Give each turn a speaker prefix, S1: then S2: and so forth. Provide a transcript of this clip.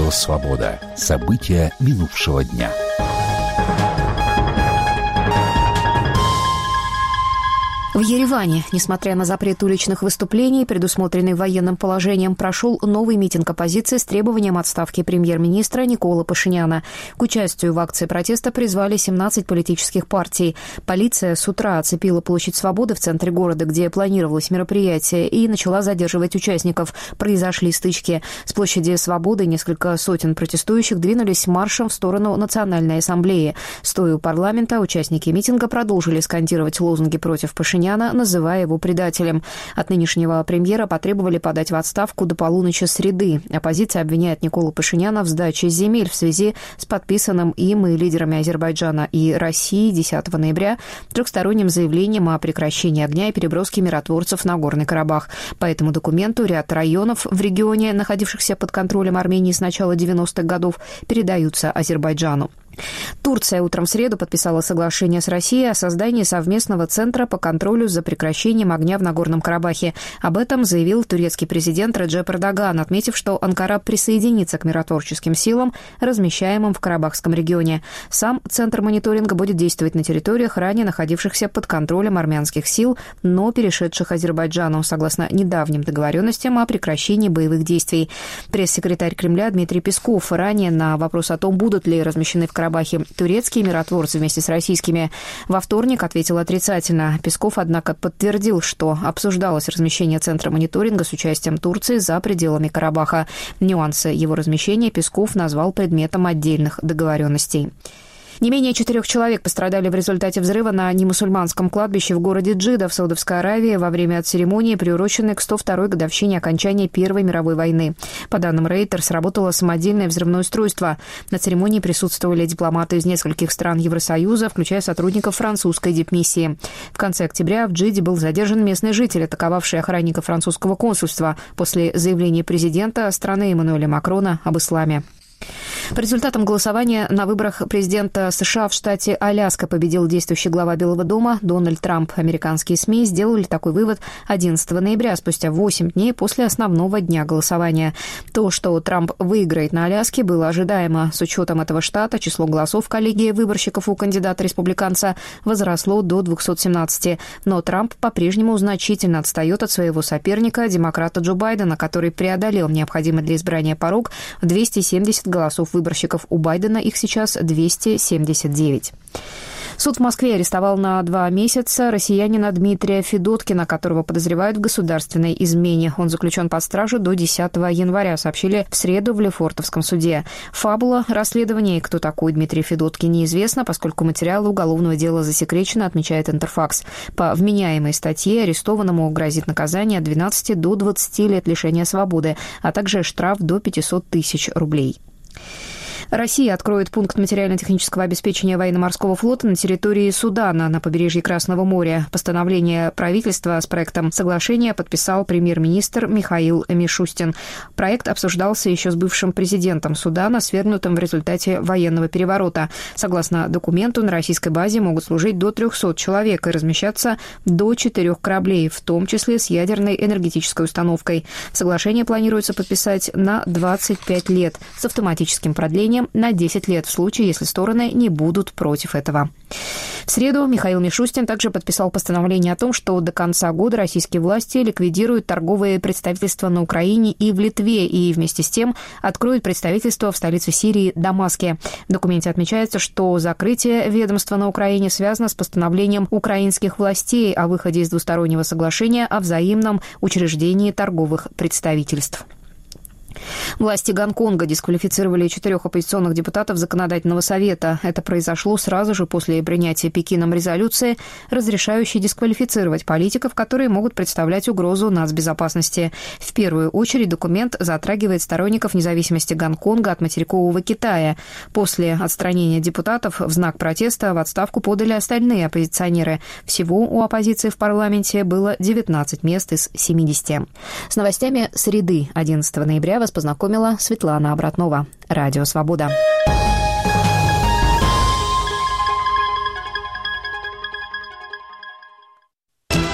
S1: Радио «Свобода». События минувшего дня.
S2: В Ереване, несмотря на запрет уличных выступлений, предусмотренный военным положением, прошел новый митинг оппозиции с требованием отставки премьер-министра Николы Пашиняна. К участию в акции протеста призвали 17 политических партий. Полиция с утра оцепила площадь Свободы в центре города, где планировалось мероприятие, и начала задерживать участников. Произошли стычки. С площади Свободы несколько сотен протестующих двинулись маршем в сторону Национальной ассамблеи. Стоя у парламента, участники митинга продолжили скандировать лозунги против Пашиняна, называя его предателем. От нынешнего премьера потребовали подать в отставку до полуночи среды. Оппозиция обвиняет Николу Пашиняна в сдаче земель в связи с подписанным им и лидерами Азербайджана и России 10 ноября трехсторонним заявлением о прекращении огня и переброске миротворцев на Горный Карабах. По этому документу ряд районов в регионе, находившихся под контролем Армении с начала 90-х годов, передаются Азербайджану. Турция утром в среду подписала соглашение с Россией о создании совместного центра по контролю за прекращением огня в Нагорном Карабахе. Об этом заявил турецкий президент Реджеп Эрдоган, отметив, что Анкара присоединится к миротворческим силам, размещаемым в Карабахском регионе. Сам центр мониторинга будет действовать на территориях, ранее находившихся под контролем армянских сил, но перешедших Азербайджану, согласно недавним договоренностям о прекращении боевых действий. Пресс-секретарь Кремля Дмитрий Песков ранее на вопрос о том, будут ли размещены в Карабахе турецкие миротворцы вместе с российскими, во вторник ответил отрицательно. Песков, однако, подтвердил, что обсуждалось размещение центра мониторинга с участием Турции за пределами Карабаха. Нюансы его размещения Песков назвал предметом отдельных договоренностей. Не менее 4 человек пострадали в результате взрыва на немусульманском кладбище в городе Джидда в Саудовской Аравии во время церемонии, приуроченной к 102-й годовщине окончания Первой мировой войны. По данным Рейтер, сработало самодельное взрывное устройство. На церемонии присутствовали дипломаты из нескольких стран Евросоюза, включая сотрудников французской дипмиссии. В конце октября в Джидде был задержан местный житель, атаковавший охранника французского консульства после заявления президента страны Эммануэля Макрона об исламе. По результатам голосования на выборах президента США в штате Аляска победил действующий глава Белого дома Дональд Трамп. Американские СМИ сделали такой вывод 11 ноября, спустя 8 дней после основного дня голосования. То, что Трамп выиграет на Аляске, было ожидаемо. С учетом этого штата число голосов коллегии выборщиков у кандидата-республиканца возросло до 217. Но Трамп по-прежнему значительно отстает от своего соперника, демократа Джо Байдена, который преодолел необходимый для избрания порог в 270 голосов выборщиков. У Байдена их сейчас 279. Суд в Москве арестовал на 2 месяца россиянина Дмитрия Федоткина, которого подозревают в государственной измене. Он заключен под стражу до 10 января, сообщили в среду в Лефортовском суде. Фабула расследования и кто такой Дмитрий Федоткин неизвестно, поскольку материалы уголовного дела засекречены, отмечает Интерфакс. По вменяемой статье арестованному грозит наказание от 12 до 20 лет лишения свободы, а также штраф до 500 тысяч рублей. Россия откроет пункт материально-технического обеспечения военно-морского флота на территории Судана на побережье Красного моря. Постановление правительства с проектом соглашения подписал премьер-министр Михаил Мишустин. Проект обсуждался еще с бывшим президентом Судана, свергнутым в результате военного переворота. Согласно документу, на российской базе могут служить до 300 человек и размещаться до 4 кораблей, в том числе с ядерной энергетической установкой. Соглашение планируется подписать на 25 лет с автоматическим продлением на 10 лет в случае, если стороны не будут против этого. В среду Михаил Мишустин также подписал постановление о том, что до конца года российские власти ликвидируют торговые представительства на Украине и в Литве и вместе с тем откроют представительство в столице Сирии Дамаске. В документе отмечается, что закрытие ведомства на Украине связано с постановлением украинских властей о выходе из двустороннего соглашения о взаимном учреждении торговых представительств. Власти Гонконга дисквалифицировали 4 оппозиционных депутатов Законодательного совета. Это произошло сразу же после принятия Пекином резолюции, разрешающей дисквалифицировать политиков, которые могут представлять угрозу нацбезопасности. В первую очередь документ затрагивает сторонников независимости Гонконга от материкового Китая. После отстранения депутатов в знак протеста в отставку подали остальные оппозиционеры. Всего у оппозиции в парламенте было 19 мест из 70. С новостями среды 11 ноября вас познакомила Светлана Обратнова. Радио «Свобода».